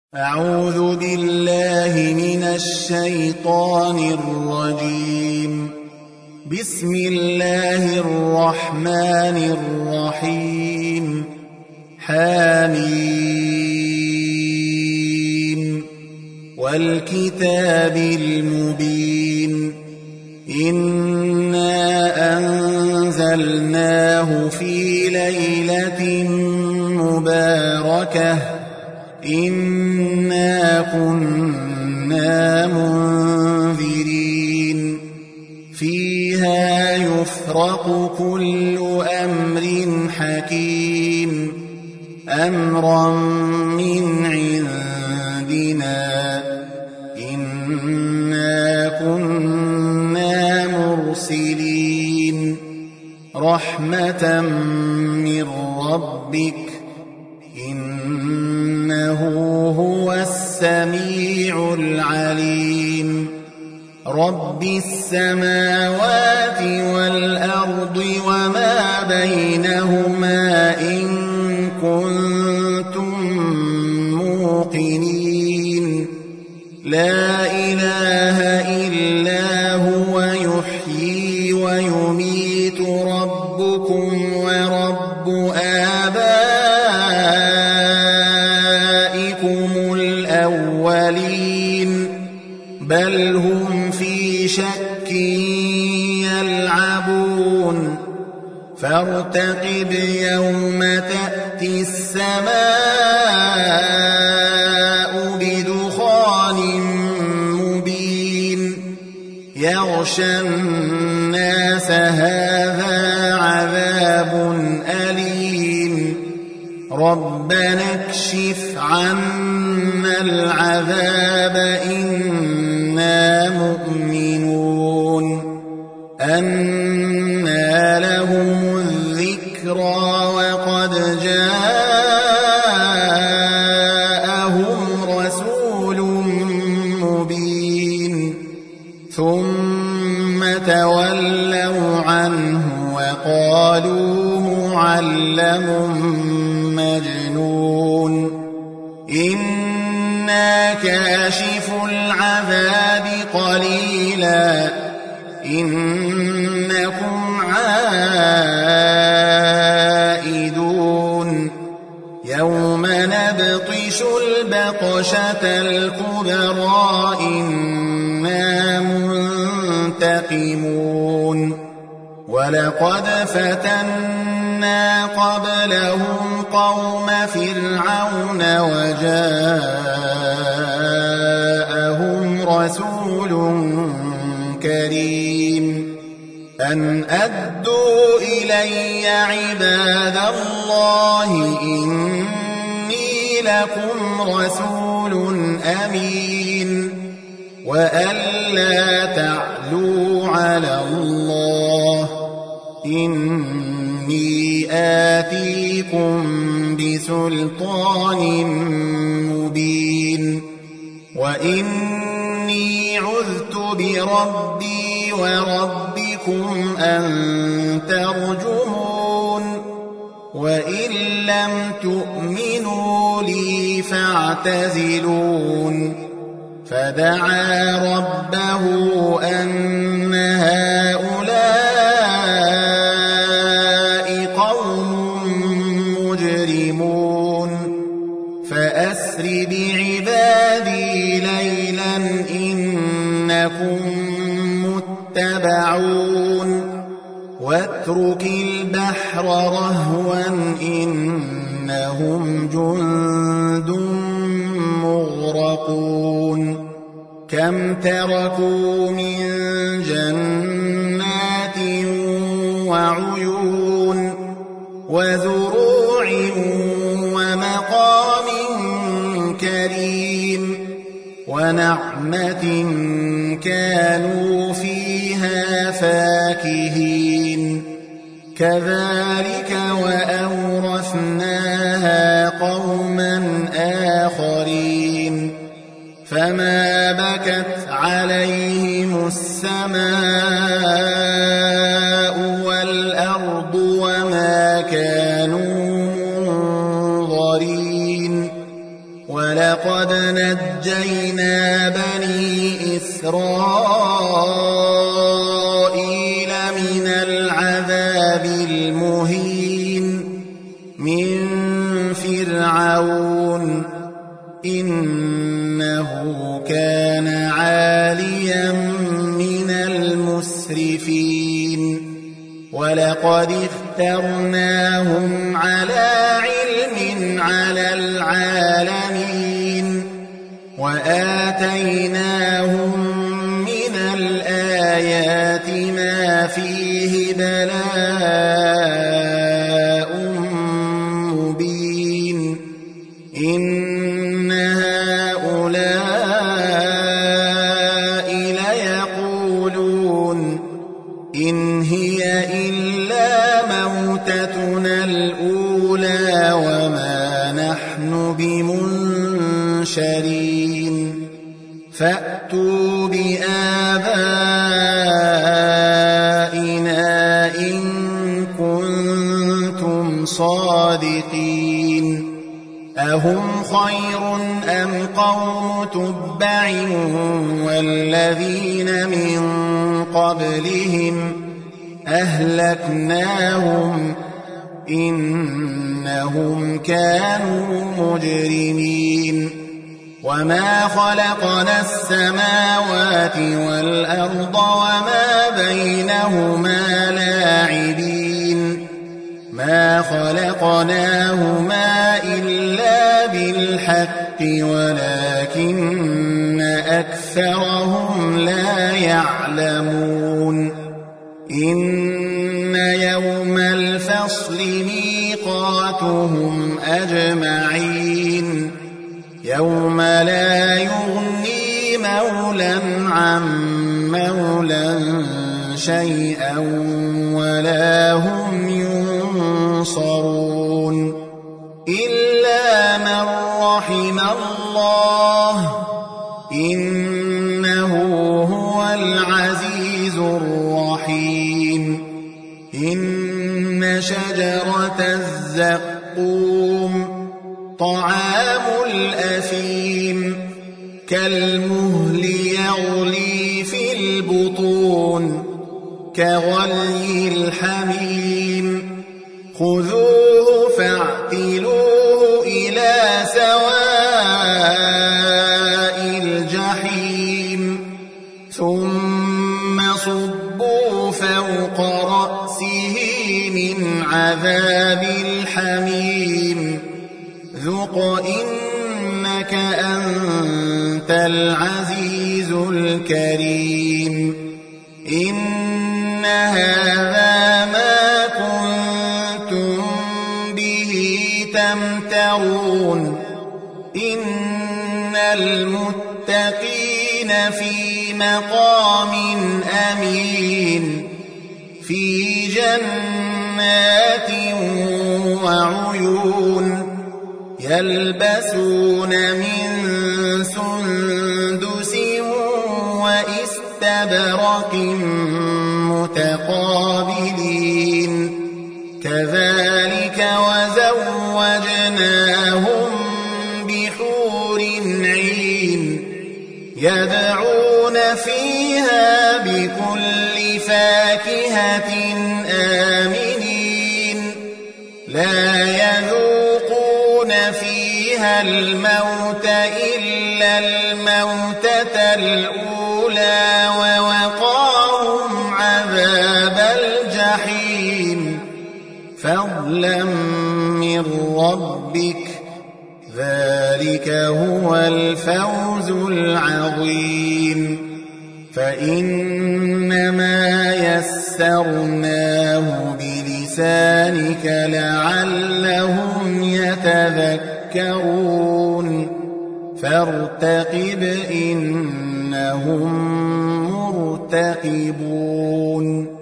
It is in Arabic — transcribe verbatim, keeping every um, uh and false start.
أعوذ بالله من الشيطان الرجيم. بسم الله الرحمن الرحيم. حميم والكتاب المبين. إنا أنزلناه في ليلة مباركة إنا كنا منذرين فيها يفرق كل أمر حكيم أمرا من عندنا إنا كنا مرسلين رحمة من ربك إنه هو السميع العليم. رب السماوات والأرض وما بينهما إن كنتم موقنين لا إله إلا هو يحيي ويميت ربكم ورب آبائكم الأولين بل هم في شك يلعبون فارتقب يوم تأتي السماء بدخان مبين يغشى الناس هذا عذاب أليم ربنا اكشف عنا العذاب إنا مؤمنون أنى لهم الذكرى وقد جاءهم رسول مبين ثم تولوا عنه وقالوا معلم مجنون إنا كاشف العذاب قليلا إنكم عائدون يوم نبطش البطشة الكبرى إنا منتقمون ولقد فتنا قبلهم قوم فرعون وجاءهم رسول كريم أن أدوا إلي عباد الله إني لكم رسول أمين وألا تعلوا على الله إني آتيكم بسلطان مبين وإني عذت بربي وربكم أن ترجمون وإن لم تؤمنوا لي فاعتزلون فدعا ربه أن هؤلاء قوم مجرمون فأسر بعبادي ليلا إنكم متبعون واترك البحر رهوا إنهم جند مغرقون كم تركوا من جنات وعيون وزروع ومقام كريم ونعمة كانوا فيها فاكهين كذلك وأورثناها قوما آخرين فما بكت عليهم السماء والأرض وما كانوا منظرين وَلَقَدْ نَجَّيْنَا بَنِي إِسْرَائِيلَ مِنَ الْعَذَابِ الْمُهِينِ مِنْ فِرْعَوْنَ إِنَّهُ كَانَ عَالِيًا مِنَ الْمُسْرِفِينَ وَلَقَدِ اخْتَرْنَاهُمْ عَلَى عِلْمٍ عَلَى الْعَالَمِينَ وَآتَيْنَاهُمْ مِنَ الْآيَاتِ مَا فِيهِ بَلَاءٌ مُبِينٌ إِنَّ هَؤُلَاءِ لَيَقُولُونَ إِنْ هِيَ إِلَّا مَوْتَتُنَا الْأُولَى وَمَا نَحْنُ بِمُنشَرِينَ فَأْتُوا بِآبَائِنَا إِن كُنتُمْ صَادِقِينَ أَهُمْ خَيْرٌ أَمْ قَوْمُ تُبَّعٍ وَالَّذِينَ مِن قَبْلِهِمْ أَهْلَكْنَاهُمْ إِنَّهُمْ كَانُوا مُجْرِمِينَ وَمَا خَلَقْنَا السَّمَاوَاتِ وَالْأَرْضَ وَمَا بَيْنَهُمَا لَاعِبِينَ مَا خَلَقْنَاهُمَا إِلَّا بِالْحَقِّ وَلَكِنَّ أَكْثَرَهُمْ لَا يَعْلَمُونَ إِنَّ يَوْمَ الْفَصْلِ مِيقَاتُهُمْ أَجْمَعِينَ يَوْمَ لا يُغْنِي مَوْلًى عَن مَّوْلًى شَيْئًا وَلَا هُمْ يُنصَرُونَ إِلَّا مَن رَّحِمَ اللَّهُ إِنَّهُ هُوَ الْعَزِيزُ الرَّحِيمُ إِنَّ شَجَرَتَ الزَّقُّومِ طَعَامُ الْأَثِيمِ كَالْمُهْلِ يَغْلِي فِي الْبُطُونِ كَغَلْيِ الْحَمِيمِ خُذُوهُ فَاعْتِلُوهُ إِلَى سَوَاءِ الْجَحِيمِ ثُمَّ صُبُّوا فَوْقَ رَأْسِهِ مِنْ عَذَابِ الْحَمِيمِ ذُقْ إِنَّكَ أَنْتَ الْعَزِيزُ الْكَرِيمُ إِنَّ هَذَا مَا كُنتُمْ بِهِ تَمْتَرُونَ إِنَّ الْمُتَّقِينَ فِي مَقَامٍ أَمِينٍ فِي جَنَّاتٍ وَعُيُونٍ يَلْبَسُونَ مِن سُندُسٍ وَإِسْتَبْرَقٍ مُتَقَابِلِينَ كَذَلِكَ وَزَوَّجْنَاهُم بِحُورٍ عِينٍ يَدْعُونَ فِيهَا بِكُلِّ فَاكِهَةٍ آمِنِينَ لَا يَذُوقُونَ فِيهَا الْمَوْتَ إِلَّا الْمَوْتَةَ الْأُولَى وَوَقَاهُمْ عَذَابَ الْجَحِيمِ فَضْلًا مِّن رَّبِّكَ ذَلِكَ هُوَ الْفَوْزُ الْعَظِيمُ فَإِنَّمَا يَسَّرْنَاهُ بِلِسَانِكَ لَعَلَّهُمْ يَتَذَكَّرُونَ فَارْتَقِبْ إِنَّهُم مُّرْتَقِبُونَ